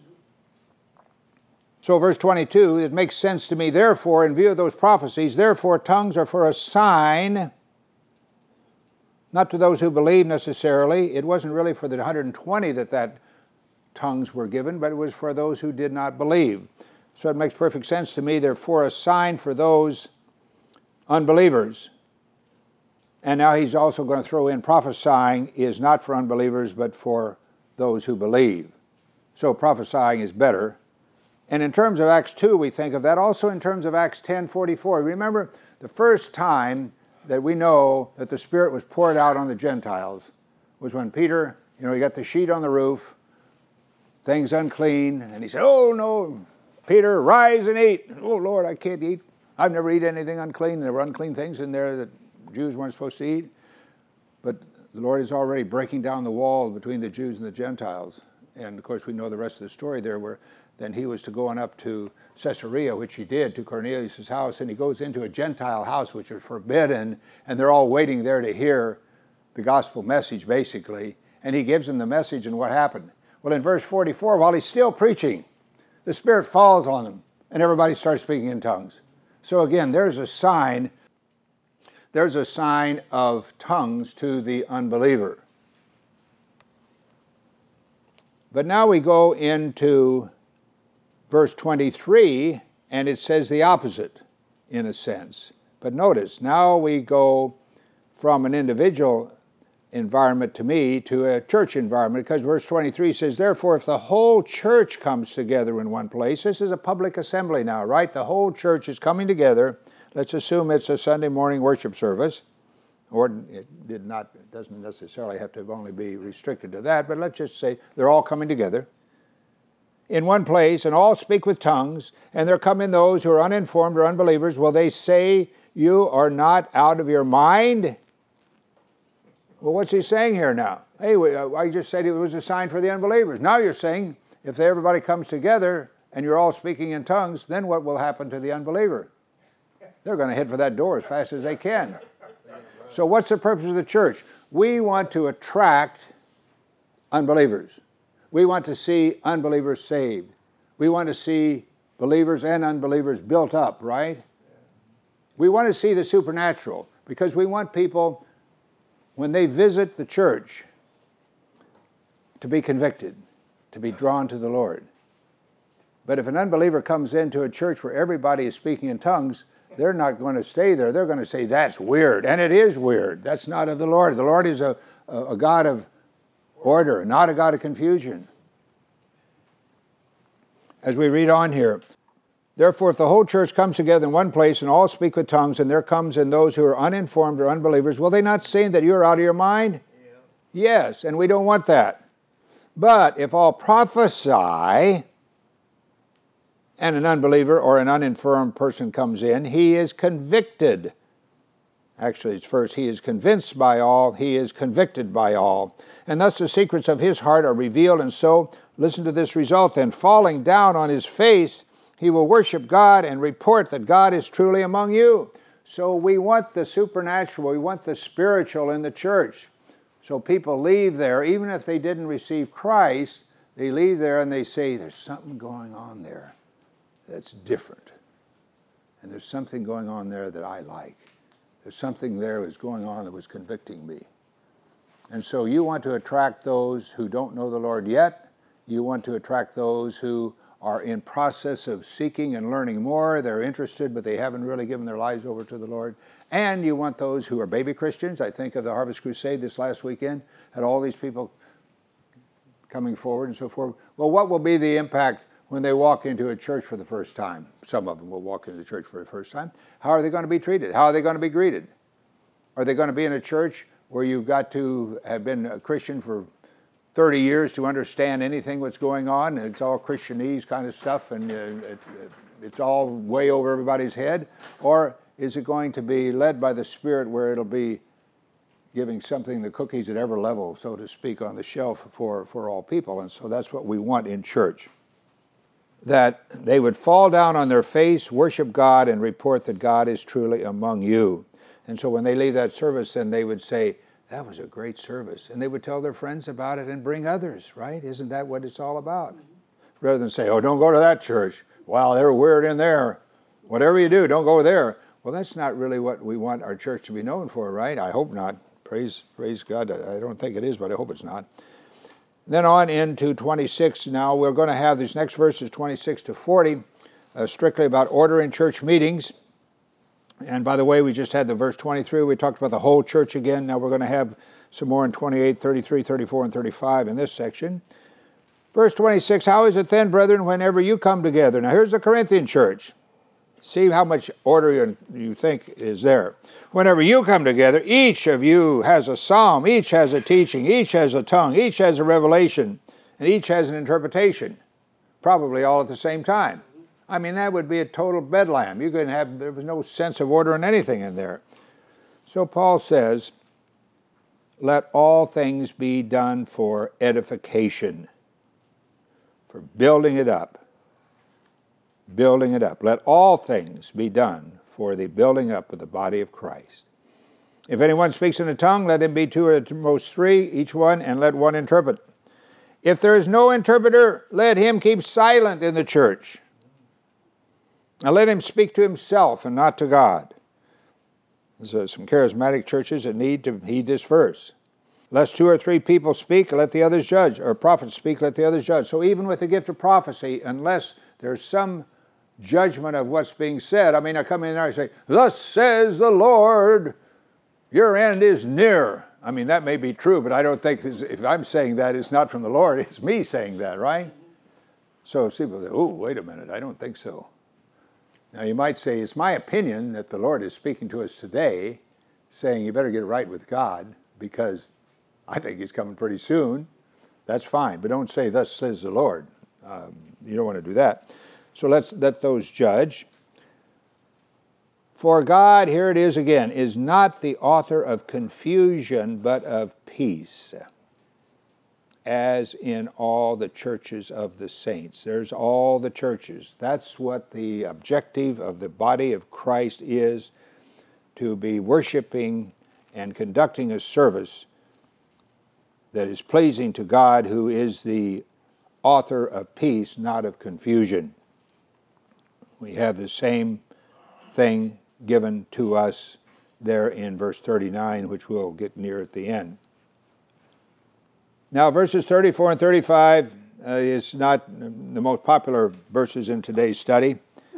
[SPEAKER 1] So verse 22, it makes sense to me, therefore, in view of those prophecies, therefore tongues are for a sign, not to those who believe necessarily. It wasn't really for the 120 that tongues were given, but it was for those who did not believe. So it makes perfect sense to me, they're for a sign for those unbelievers. And now he's also going to throw in prophesying is not for unbelievers, but for those who believe. So prophesying is better. And in terms of Acts 2, we think of that. Also in terms of Acts 10:44. Remember, the first time that we know that the Spirit was poured out on the Gentiles was when Peter, he got the sheet on the roof, things unclean, and he said, oh no, Peter, rise and eat. Oh Lord, I can't eat. I've never eaten anything unclean. There were unclean things in there that Jews weren't supposed to eat. But the Lord is already breaking down the wall between the Jews and the Gentiles. And of course, we know the rest of the story there, where then he was to go on up to Caesarea, which he did, to Cornelius' house, and he goes into a Gentile house, which was forbidden, and they're all waiting there to hear the gospel message, basically. And he gives them the message, and what happened? Well, in verse 44, while he's still preaching, the Spirit falls on them, and everybody starts speaking in tongues. So again, there's a sign of tongues to the unbeliever. But now we go into verse 23, and it says the opposite, in a sense. But notice, now we go from an individual environment to a church environment, because verse 23 says, therefore, if the whole church comes together in one place, this is a public assembly now, right? The whole church is coming together. Let's assume it's a Sunday morning worship service, or it doesn't necessarily have to only be restricted to that, but let's just say they're all coming together in one place, and all speak with tongues, and there come in those who are uninformed or unbelievers. Will they say, you are not out of your mind? Well, what's he saying here now? Hey, I just said it was a sign for the unbelievers. Now you're saying if everybody comes together and you're all speaking in tongues, then what will happen to the unbeliever? They're going to head for that door as fast as they can. So what's the purpose of the church? We want to attract unbelievers. We want to see unbelievers saved. We want to see believers and unbelievers built up, right? We want to see the supernatural because we want people, when they visit the church, to be convicted, to be drawn to the Lord. But if an unbeliever comes into a church where everybody is speaking in tongues, they're not going to stay there. They're going to say, that's weird. And it is weird. That's not of the Lord. The Lord is a God of order, not a God of confusion. As we read on here, therefore, if the whole church comes together in one place and all speak with tongues, and there comes in those who are uninformed or unbelievers, will they not say that you're out of your mind? Yeah. Yes, and we don't want that. But if all prophesy, and an unbeliever or an uninformed person comes in, he is convicted. Actually, it's first, he is convinced by all, he is convicted by all. And thus the secrets of his heart are revealed, and so, listen to this result then, falling down on his face, he will worship God and report that God is truly among you. So we want the supernatural, we want the spiritual in the church. So people leave there, even if they didn't receive Christ, they leave there and they say, there's something going on there that's different. And there's something going on there that I like. There's something there that's going on that was convicting me. And so you want to attract those who don't know the Lord yet. You want to attract those who are in process of seeking and learning more. They're interested, but they haven't really given their lives over to the Lord. And you want those who are baby Christians. I think of the Harvest Crusade this last weekend, had all these people coming forward and so forth. Well, what will be the impact when they walk into a church for the first time? Some of them will walk into the church for the first time. How are they going to be treated? How are they going to be greeted? Are they going to be in a church where you've got to have been a Christian for 30 years to understand anything what's going on? It's all Christianese kind of stuff, and it's all way over everybody's head? Or is it going to be led by the Spirit where it'll be giving something, the cookies at every level, so to speak, on the shelf for all people? And so that's what we want in church. That they would fall down on their face, worship God, and report that God is truly among you. And so when they leave that service, then they would say, that was a great service. And they would tell their friends about it and bring others, right? Isn't that what it's all about? Rather than say, oh, don't go to that church. Wow, they're weird in there. Whatever you do, don't go there. Well, that's not really what we want our church to be known for, right? I hope not. Praise God. I don't think it is, but I hope it's not. Then on into 26. Now we're going to have these next verses, 26 to 40, strictly about order in church meetings. And by the way, we just had the verse 23. We talked about the whole church again. Now we're going to have some more in 28, 33, 34, and 35 in this section. Verse 26, how is it then, brethren, whenever you come together? Now here's the Corinthian church. See how much order you think is there. Whenever you come together, each of you has a psalm, each has a teaching, each has a tongue, each has a revelation, and each has an interpretation. Probably all at the same time. I mean, that would be a total bedlam. There was no sense of order in anything in there. So Paul says, let all things be done for edification, for building it up. Building it up. Let all things be done for the building up of the body of Christ. If anyone speaks in a tongue, let him be two or at most three, each one, and let one interpret. If there is no interpreter, let him keep silent in the church. And let him speak to himself and not to God. There's some charismatic churches that need to heed this verse. Lest two or three people speak, let the others judge. Or prophets speak, let the others judge. So even with the gift of prophecy, unless there's some judgment of what's being said, I mean, I come in there and say, thus says the Lord, your end is near. I mean, that may be true, but I don't think, if I'm saying that, it's not from the Lord, it's me saying that, right? So people say, oh, wait a minute, I don't think so. Now you might say, it's my opinion that the Lord is speaking to us today, saying you better get right with God, because I think he's coming pretty soon. That's fine, but don't say, thus says the Lord. You don't want to do that. So let those judge. For God, here it is again, is not the author of confusion, but of peace, as in all the churches of the saints. There's all the churches. That's what the objective of the body of Christ is, to be worshiping and conducting a service that is pleasing to God, who is the author of peace, not of confusion. We have the same thing given to us there in verse 39, which we'll get near at the end. Now, verses 34 and 35 is not the most popular verses in today's study.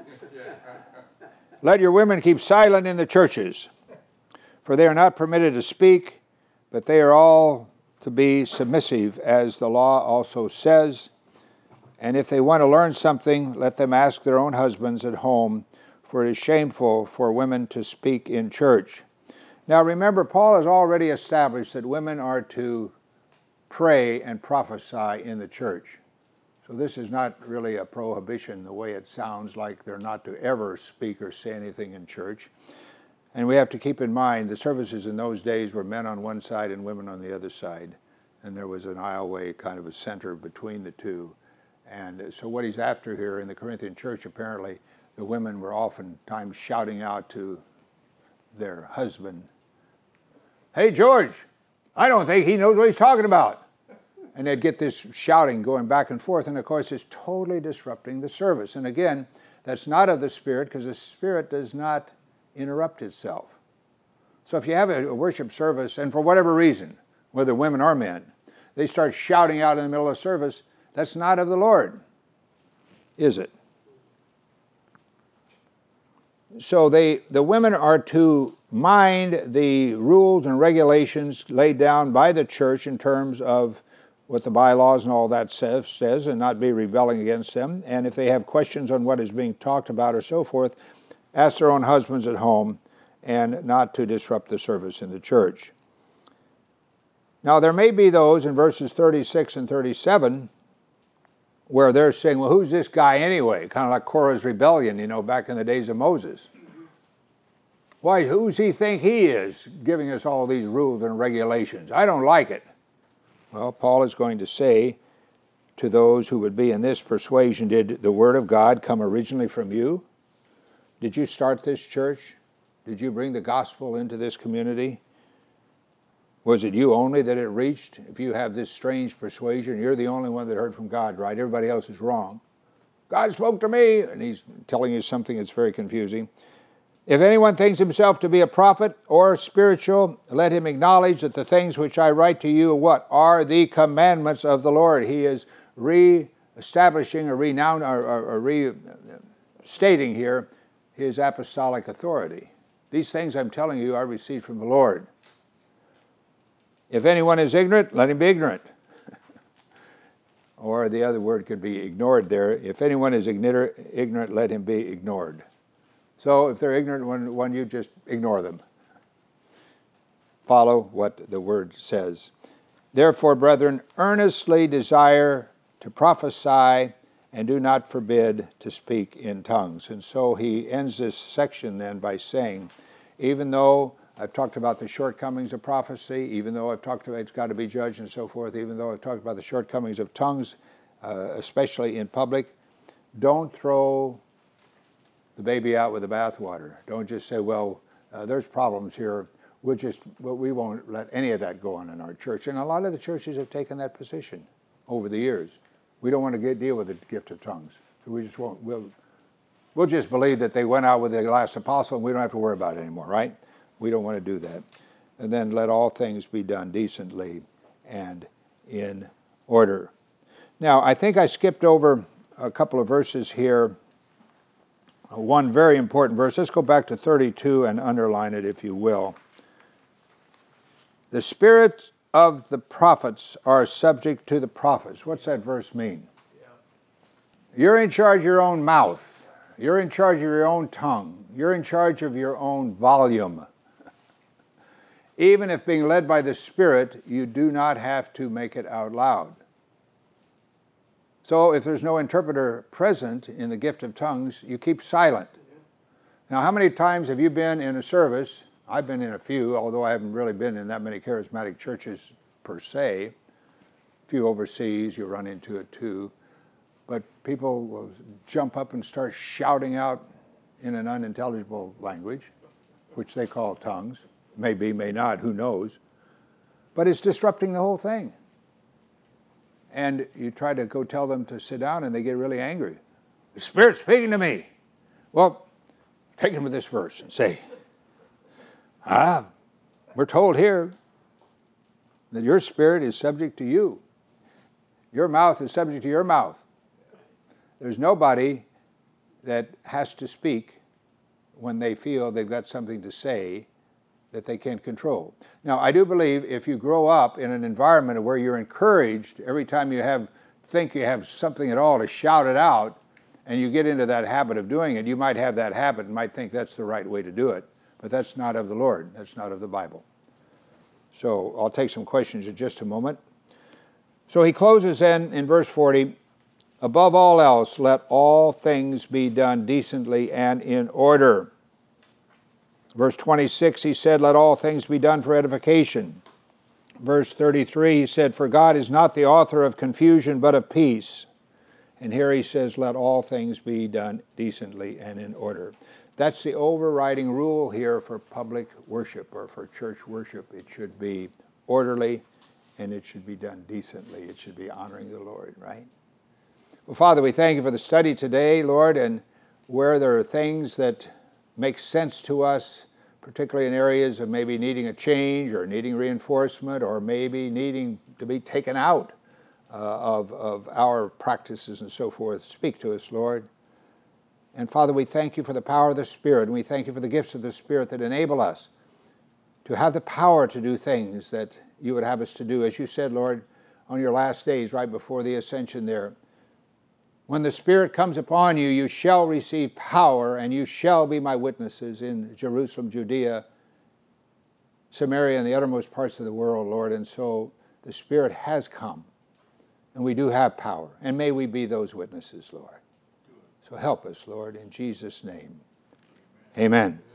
[SPEAKER 1] Let your women keep silent in the churches, for they are not permitted to speak, but they are all to be submissive, as the law also says. And if they want to learn something, let them ask their own husbands at home, for it is shameful for women to speak in church. Now remember, Paul has already established that women are to pray and prophesy in the church. So this is not really a prohibition the way it sounds like they're not to ever speak or say anything in church. And we have to keep in mind the services in those days were men on one side and women on the other side. And there was an aisleway, kind of a center between the two. And so what he's after here in the Corinthian church, apparently, the women were oftentimes shouting out to their husband, "Hey, George, I don't think he knows what he's talking about." And they'd get this shouting going back and forth, and of course it's totally disrupting the service. And again, that's not of the Spirit, because the Spirit does not interrupt itself. So if you have a worship service, and for whatever reason, whether women or men, they start shouting out in the middle of service, that's not of the Lord, is it? So the women are to mind the rules and regulations laid down by the church in terms of what the bylaws and all that says, and not be rebelling against them. And if they have questions on what is being talked about or so forth, ask their own husbands at home, and not to disrupt the service in the church. Now there may be those in verses 36 and 37 where they're saying, well, who's this guy anyway? Kind of like Korah's rebellion, back in the days of Moses. Why, who's he think he is, giving us all these rules and regulations? I don't like it. Well, Paul is going to say to those who would be in this persuasion, did the Word of God come originally from you? Did you start this church? Did you bring the gospel into this community? Was it you only that it reached? If you have this strange persuasion, you're the only one that heard from God, right? Everybody else is wrong. God spoke to me, and he's telling you something that's very confusing. If anyone thinks himself to be a prophet or spiritual, let him acknowledge that the things which I write to you are the commandments of the Lord. He is re-establishing or restating here his apostolic authority. These things I'm telling you I received from the Lord. If anyone is ignorant, let him be ignorant. Or the other word could be ignored there. If anyone is ignorant, let him be ignored. So if they're ignorant, when you just ignore them. Follow what the word says. Therefore, brethren, earnestly desire to prophesy, and do not forbid to speak in tongues. And so he ends this section then by saying, even though I've talked about the shortcomings of prophecy, even though I've talked about it's got to be judged and so forth, even though I've talked about the shortcomings of tongues, especially in public, don't throw the baby out with the bathwater. Don't just say, well, there's problems here. We won't let any of that go on in our church. And a lot of the churches have taken that position over the years. We don't want to deal with the gift of tongues. So we just won't. We'll just believe that they went out with the last apostle and we don't have to worry about it anymore, right? We don't want to do that. And then let all things be done decently and in order. Now, I think I skipped over a couple of verses here. One very important verse. Let's go back to 32 and underline it, if you will. The spirits of the prophets are subject to the prophets. What's that verse mean? You're in charge of your own mouth. You're in charge of your own tongue. You're in charge of your own volume. Even if being led by the Spirit, you do not have to make it out loud. So if there's no interpreter present in the gift of tongues, you keep silent. Now, how many times have you been in a service? I've been in a few, although I haven't really been in that many charismatic churches per se. A few overseas, you run into it too. But people will jump up and start shouting out in an unintelligible language, which they call tongues. Maybe, may not, who knows. But it's disrupting the whole thing. And you try to go tell them to sit down, and they get really angry. The Spirit's speaking to me. Well, take them to this verse and say, we're told here that your spirit is subject to you. Your mouth is subject to your mouth. There's nobody that has to speak when they feel they've got something to say that they can't control. Now, I do believe if you grow up in an environment where you're encouraged every time you think you have something at all to shout it out, and you get into that habit of doing it, you might have that habit and might think that's the right way to do it. But that's not of the Lord. That's not of the Bible. So I'll take some questions in just a moment. So he closes then in verse 40, above all else, let all things be done decently and in order. Verse 26, he said, let all things be done for edification. Verse 33, he said, for God is not the author of confusion, but of peace. And here he says, let all things be done decently and in order. That's the overriding rule here for public worship or for church worship. It should be orderly and it should be done decently. It should be honoring the Lord, right? Well, Father, we thank you for the study today, Lord, and where there are things that make sense to us, particularly in areas of maybe needing a change or needing reinforcement or maybe needing to be taken out of our practices and so forth. Speak to us, Lord. And Father, we thank you for the power of the Spirit, and we thank you for the gifts of the Spirit that enable us to have the power to do things that you would have us to do. As you said, Lord, on your last days, right before the ascension there, when the Spirit comes upon you, you shall receive power, and you shall be my witnesses in Jerusalem, Judea, Samaria, and the uttermost parts of the world, Lord. And so the Spirit has come, and we do have power. And may we be those witnesses, Lord. So help us, Lord, in Jesus' name. Amen.